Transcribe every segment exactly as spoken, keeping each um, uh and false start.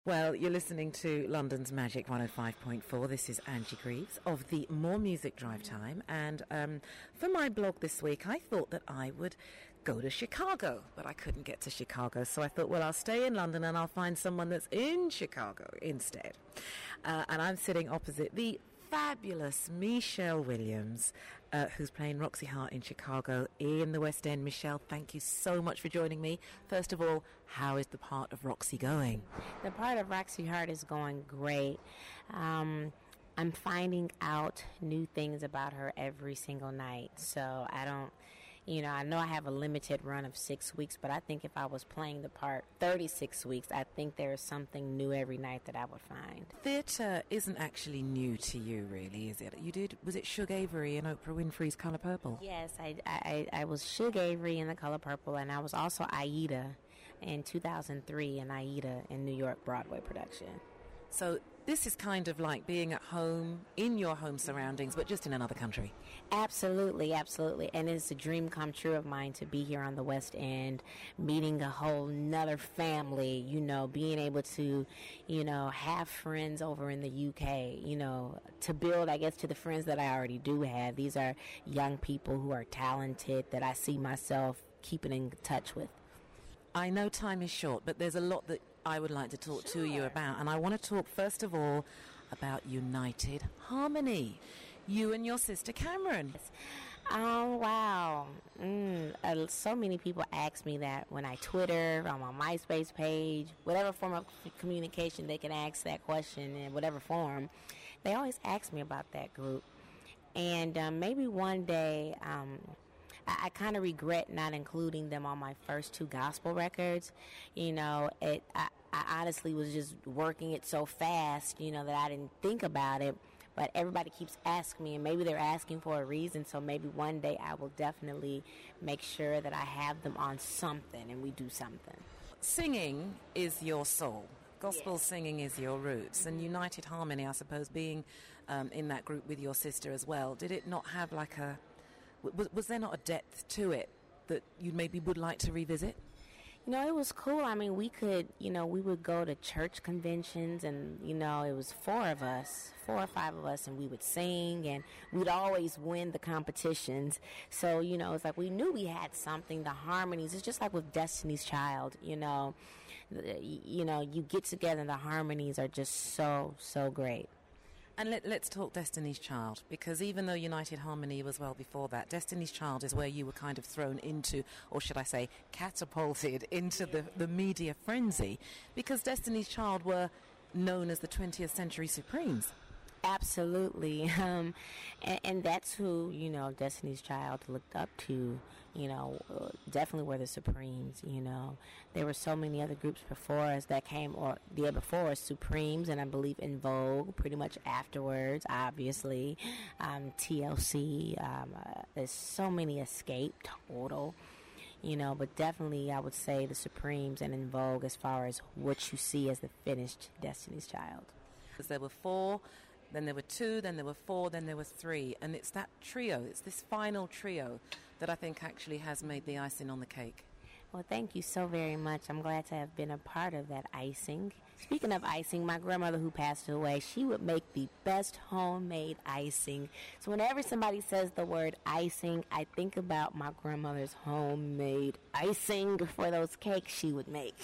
Well, you're listening to London's Magic one oh five point four. This is Angie Greaves of the More Music Drive Time. And um, for my blog this week, I thought that I would go to Chicago, but I couldn't get to Chicago. So I thought, well, I'll stay in London and I'll find someone that's in Chicago instead. Uh, and I'm sitting opposite the fabulous Michelle Williams, uh, who's playing Roxy Hart in Chicago in the West End. Michelle, thank you so much for joining me. First of all, how is the part of Roxy going? The part of Roxy Hart is going great. Um, I'm finding out new things about her every single night. So I don't, you know, I know I have a limited run of six weeks, but I think if I was playing the part thirty-six weeks, I think there is something new every night that I would find. Theatre isn't actually new to you, really, is it? You did, was it Shug Avery and Oprah Winfrey's Colour Purple? Yes, I, I, I was Shug Avery in The Colour Purple, and I was also Aida in two thousand three in Aida in New York Broadway production. So this is kind of like being at home, in your home surroundings, but just in another country. Absolutely, absolutely. And it's a dream come true of mine to be here on the West End, meeting a whole nother family, you know, being able to, you know, have friends over in the U K, you know, to build, I guess, to the friends that I already do have. These are young people who are talented that I see myself keeping in touch with. I know time is short, but there's a lot that I would like to talk Sure. to you about. And I want to talk, first of all, about United Harmony. You and your sister Cameron. Oh, wow. Mm, uh, so many people ask me that when I Twitter, on my MySpace page, whatever form of communication they can ask that question in whatever form. They always ask me about that group. And um, maybe one day... Um, I, I kind of regret not including them on my first two gospel records. You know, it. I, I honestly was just working it so fast, you know, that I didn't think about it. But everybody keeps asking me, and maybe they're asking for a reason. So maybe one day I will definitely make sure that I have them on something and we do something. Singing is your soul. Gospel Yes. Singing is your roots. And United Harmony, I suppose, being um, in that group with your sister as well, did it not have like a... Was, was there not a depth to it that you maybe would like to revisit? You know, it was cool. I mean, we could, you know, we would go to church conventions and, you know, it was four of us, four or five of us, and we would sing and we'd always win the competitions. So, you know, it's like we knew we had something, the harmonies. It's just like with Destiny's Child, you know, you know, you get together and the harmonies are just so, so great. And let, let's talk Destiny's Child, because even though United Harmony was well before that, Destiny's Child is where you were kind of thrown into, or should I say, catapulted into the, the media frenzy, because Destiny's Child were known as the twentieth Century Supremes. Absolutely. Um, and, and that's who, you know, Destiny's Child looked up to, you know, uh, definitely were the Supremes, you know. There were so many other groups before us that came, or the year before us, Supremes, and I believe In Vogue pretty much afterwards, obviously. Um, T L C, um, uh, there's so many escaped, Total, you know, but definitely I would say the Supremes and In Vogue as far as what you see as the finished Destiny's Child. Because there were four, then there were two, then there were four, then there were three. And it's that trio, it's this final trio that I think actually has made the icing on the cake. Well, thank you so very much. I'm glad to have been a part of that icing. Speaking of icing, my grandmother who passed away, she would make the best homemade icing. So whenever somebody says the word icing, I think about my grandmother's homemade icing for those cakes she would make.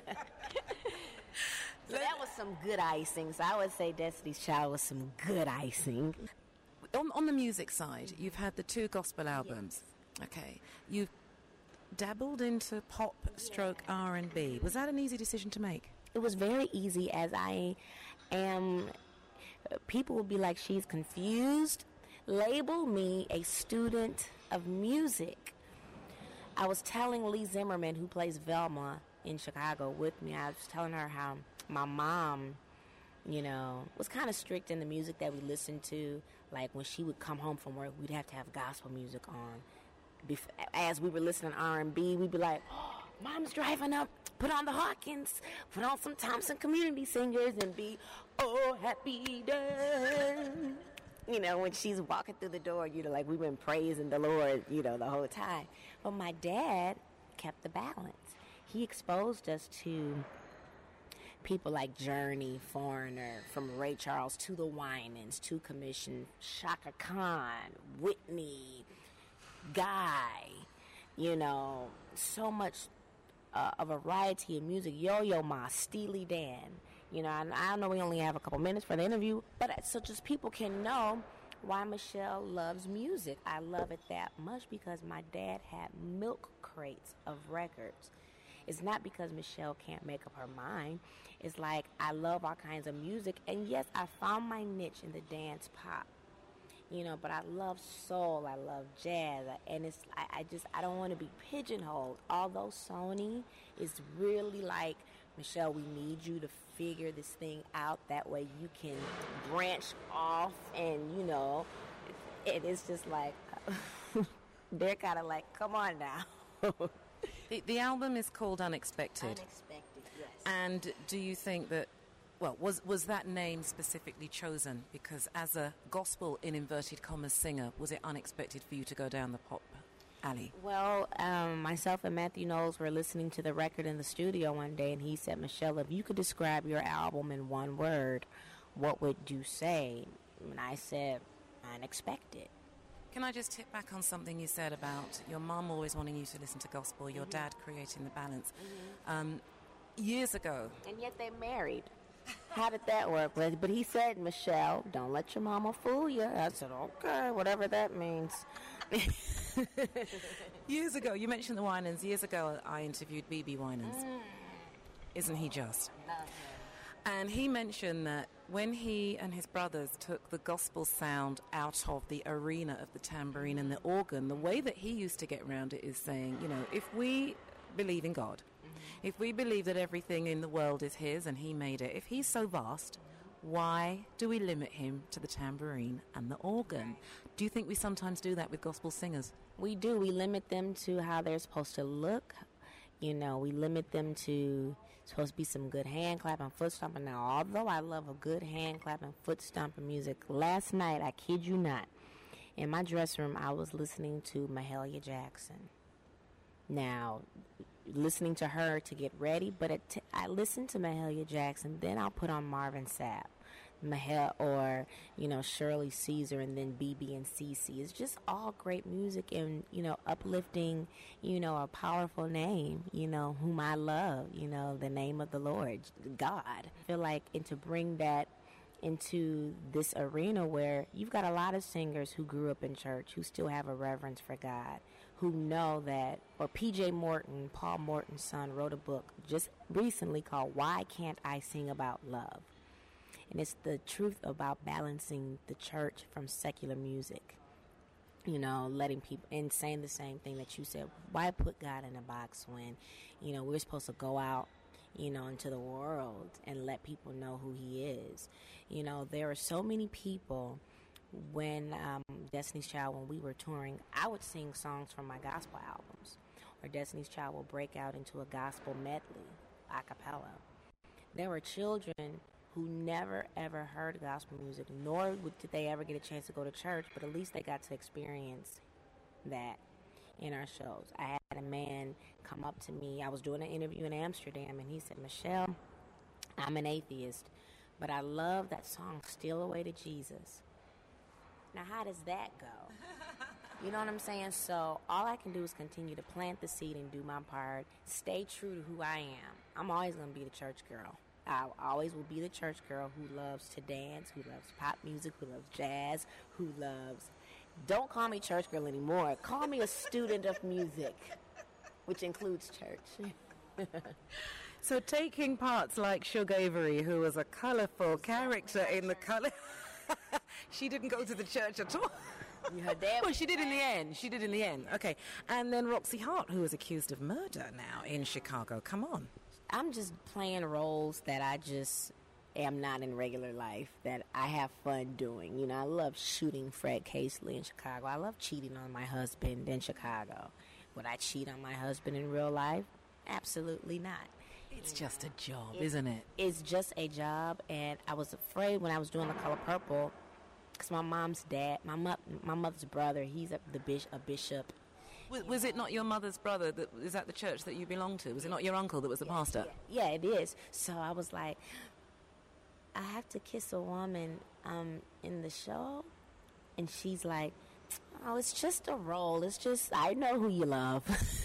So that was some good icing. So I would say Destiny's Child was some good icing. On, on the music side, you've had the two gospel albums. Yes. Okay. You've dabbled into pop stroke R and B. Was that an easy decision to make? It was very easy, as I am... People would be like, she's confused. Label me a student of music. I was telling Lee Zimmerman, who plays Velma in Chicago with me, I was telling her how my mom, you know, was kind of strict in the music that we listened to. Like when she would come home from work, we'd have to have gospel music on. Bef- as we were listening to R and B, we'd be like, oh, Mom's driving up, put on the Hawkins, put on some Thompson Community Singers and be, oh, happy day. You know, when she's walking through the door, you know, like we've been praising the Lord, you know, the whole time. But my dad kept the balance. He exposed us to people like Journey, Foreigner, from Ray Charles to the Winans, to Commission, Shaka Khan, Whitney, Guy, you know, so much uh, a variety of music. Yo-Yo Ma, Steely Dan. You know, I, I know we only have a couple minutes for the interview, but so just people can know why Michelle loves music. I love it that much because my dad had milk crates of records. It's not because Michelle can't make up her mind. It's like I love all kinds of music, and yes, I found my niche in the dance pop. You know, but I love soul, I love jazz, and it's I, I just I don't want to be pigeonholed. Although Sony is really like, Michelle, we need you to figure this thing out. That way you can branch off, and you know, it, it's just like they're kind of like, come on now. the, the album is called Unexpected. Unexpected, yes. And do you think that? Well, was was that name specifically chosen because as a gospel, in inverted commas, singer, was it unexpected for you to go down the pop alley? Well, um, myself and Matthew Knowles were listening to the record in the studio one day, and he said, Michelle, if you could describe your album in one word, what would you say? And I said, unexpected. Can I just tip back on something you said about your mum always wanting you to listen to gospel, your mm-hmm. dad creating the balance? Mm-hmm. Um, years ago. And yet they're married. How did that work? But he said, Michelle, don't let your mama fool you. I said, okay, whatever that means. Years ago, you mentioned the Winans. Years ago, I interviewed B B Winans. Mm. Isn't he just? Love him. And he mentioned that when he and his brothers took the gospel sound out of the arena of the tambourine and the organ, the way that he used to get around it is saying, you know, if we believe in God, if we believe that everything in the world is his and he made it, if he's so vast, why do we limit him to the tambourine and the organ? Do you think we sometimes do that with gospel singers? We do. We limit them to how they're supposed to look. You know, we limit them to supposed to be some good hand clapping, foot stomping. Now, although I love a good hand clapping, foot stomping music, last night, I kid you not, in my dressing room, I was listening to Mahalia Jackson. Now, listening to her to get ready, but it t- I listen to Mahalia Jackson, then I'll put on Marvin Sapp, Mahal, or, you know, Shirley Caesar, and then B B and C C. It's just all great music and, you know, uplifting, you know, a powerful name, you know, whom I love, you know, the name of the Lord, God. I feel like, and to bring that into this arena where you've got a lot of singers who grew up in church, who still have a reverence for God, who know that, or P J Morton, Paul Morton's son, wrote a book just recently called Why Can't I Sing About Love? And it's the truth about balancing the church from secular music. You know, letting people, and saying the same thing that you said, why put God in a box when, you know, we're supposed to go out, you know, into the world and let people know who he is. You know, there are so many people. When um, Destiny's Child, when we were touring, I would sing songs from my gospel albums. Or Destiny's Child will break out into a gospel medley, a cappella. There were children who never, ever heard gospel music, nor would, did they ever get a chance to go to church, but at least they got to experience that in our shows. I had a man come up to me. I was doing an interview in Amsterdam, and he said, Michelle, I'm an atheist, but I love that song, Steal Away to Jesus. Now, how does that go? You know what I'm saying? So all I can do is continue to plant the seed and do my part, stay true to who I am. I'm always going to be the church girl. I always will be the church girl who loves to dance, who loves pop music, who loves jazz, who loves... Don't call me church girl anymore. Call me a student of music, which includes church. So taking parts like Shug Avery, who was a colourful character in the colour... She didn't go to the church at all. Her dad well, she did in the end. She did in the end. Okay. And then Roxy Hart, who was accused of murder now in Chicago. Come on. I'm just playing roles that I just am not in regular life, that I have fun doing. You know, I love shooting Fred Casely in Chicago. I love cheating on my husband in Chicago. Would I cheat on my husband in real life? Absolutely not. It's just a job, it, isn't it? It's just a job, and I was afraid when I was doing The Color Purple, because my mom's dad, my mo- my mother's brother, he's a, the bish- a bishop Was, was it not your mother's brother that is at the church that you belong to? Was it not your uncle that was the yeah, pastor? Yeah, yeah, it is. So I was like, I have to kiss a woman um, in the show? And she's like, oh, it's just a role. It's just, I know who you love.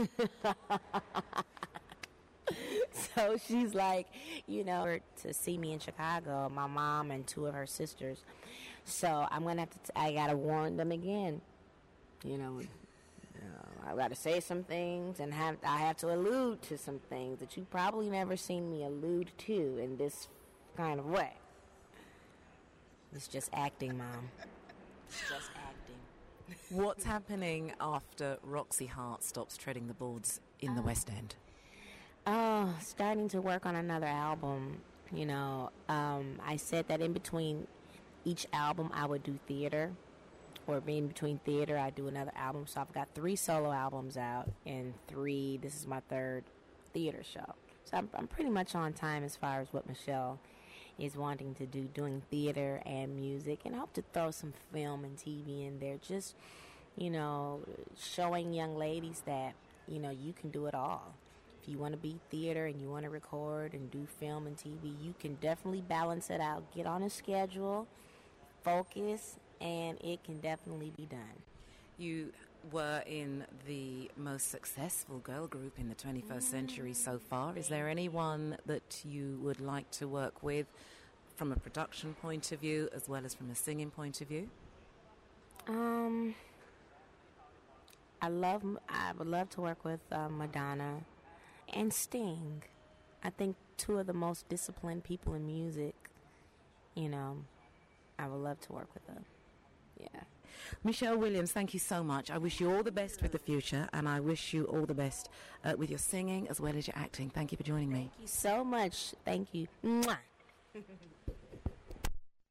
So she's like, you know, to see me in Chicago, my mom and two of her sisters. So I'm going to have to, t- I got to warn them again. You know, you know I got to say some things and have I have to allude to some things that you probably never seen me allude to in this kind of way. It's just acting, Mom. It's just acting. What's happening after Roxy Hart stops treading the boards in the West End? Oh, starting to work on another album. You know, um, I said that in between each album I would do theater, or in between theater I do another album. So I've got three solo albums out and three, this is my third theater show. So I'm, I'm pretty much on time as far as what Michelle is wanting to do, doing theater and music, and I hope to throw some film and T V in there, just, you know, showing young ladies that, you know, you can do it all. If you want to be theater and you want to record and do film and T V, you can definitely balance it out. Get on a schedule, focus, and it can definitely be done. You were in the most successful girl group in the twenty-first century so far. Is there anyone that you would like to work with from a production point of view as well as from a singing point of view? Um, I love. I would love to work with uh, Madonna and Sting. I think two of the most disciplined people in music. You know, I would love to work with them. Yeah. Michelle Williams, thank you so much. I wish you all the best with the future, and I wish you all the best uh, with your singing as well as your acting. Thank you for joining me. Thank you so much. Thank you. Mwah.